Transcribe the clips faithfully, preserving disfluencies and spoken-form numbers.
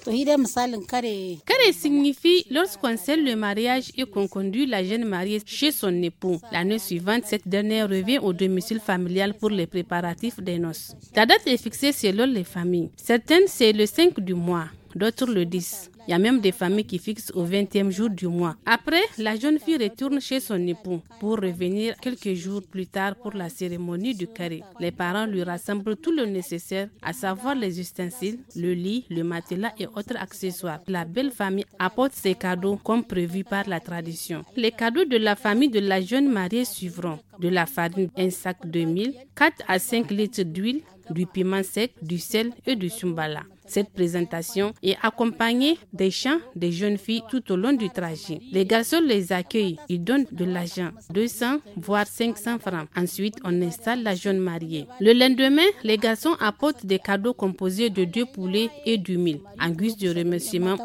Kare signifie lorsqu'on scelle le mariage et qu'on conduit la jeune mariée chez son époux. L'année suivante, cette dernière revient au domicile familial pour les préparatifs des noces. La date est fixée selon les familles. Certaines, c'est le cinq du mois, d'autres le dix. Il y a même des familles qui fixent au vingtième jour du mois. Après, la jeune fille retourne chez son époux pour revenir quelques jours plus tard pour la cérémonie du carré. Les parents lui rassemblent tout le nécessaire, à savoir les ustensiles, le lit, le matelas et autres accessoires. La belle famille apporte ses cadeaux comme prévu par la tradition. Les cadeaux de la famille de la jeune mariée suivront de la farine, un sac de mil, quatre à cinq litres d'huile, du piment sec, du sel et du sumbala. Cette présentation est accompagnée des chants des jeunes filles tout au long du trajet. Les garçons les accueillent, ils donnent de l'argent, deux cents voire cinq cents francs. Ensuite, on installe la jeune mariée. Le lendemain, les garçons apportent des cadeaux composés de deux poulets et du mil, en guise de remerciement.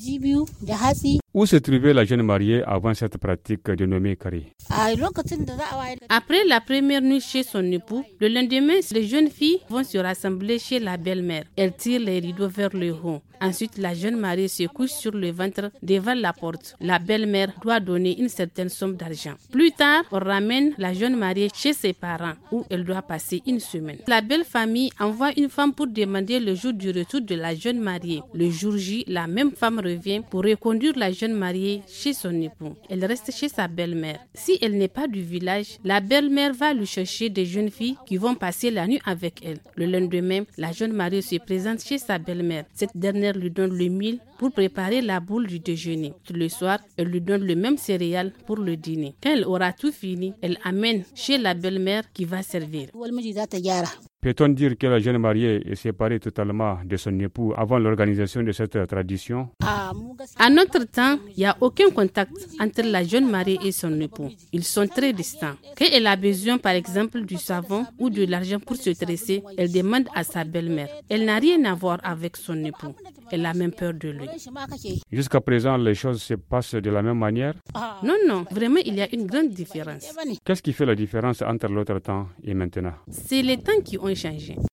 Où se trouvait la jeune mariée avant cette pratique dénommée carré? Après la première nuit chez son époux, le lendemain, les jeunes filles vont se rassembler chez la belle-mère. Elles tirent les rideaux vers le haut. Ensuite, la jeune mariée se couche sur le ventre devant la porte. La belle-mère doit donner une certaine somme d'argent. Plus tard, on ramène la jeune mariée chez ses parents où elle doit passer une semaine. La belle famille envoie une femme pour demander le jour du retour de la jeune mariée. Le jour J, la même femme revient pour reconduire la jeune mariée chez son époux. Elle reste chez sa belle-mère. Si elle n'est pas du village, la belle-mère va lui chercher des jeunes filles qui vont passer la nuit avec elle. Le lendemain, la jeune mariée se présente chez sa belle-mère. Cette dernière lui donne le mil pour préparer la boule du déjeuner. Le soir, elle lui donne le même céréale pour le dîner. Quand elle aura tout fini, elle amène chez la belle-mère qui va servir. Peut-on dire que la jeune mariée est séparée totalement de son époux avant l'organisation de cette tradition? À notre temps, il n'y a aucun contact entre la jeune mariée et son époux. Ils sont très distants. Quand elle a besoin, par exemple, du savon ou de l'argent pour se tresser, elle demande à sa belle-mère. Elle n'a rien à voir avec son époux. Elle a même peur de lui. Jusqu'à présent, les choses se passent de la même manière? Non, non, vraiment, il y a une grande différence. Qu'est-ce qui fait la différence entre l'autre temps et maintenant? C'est les temps qui ont changé.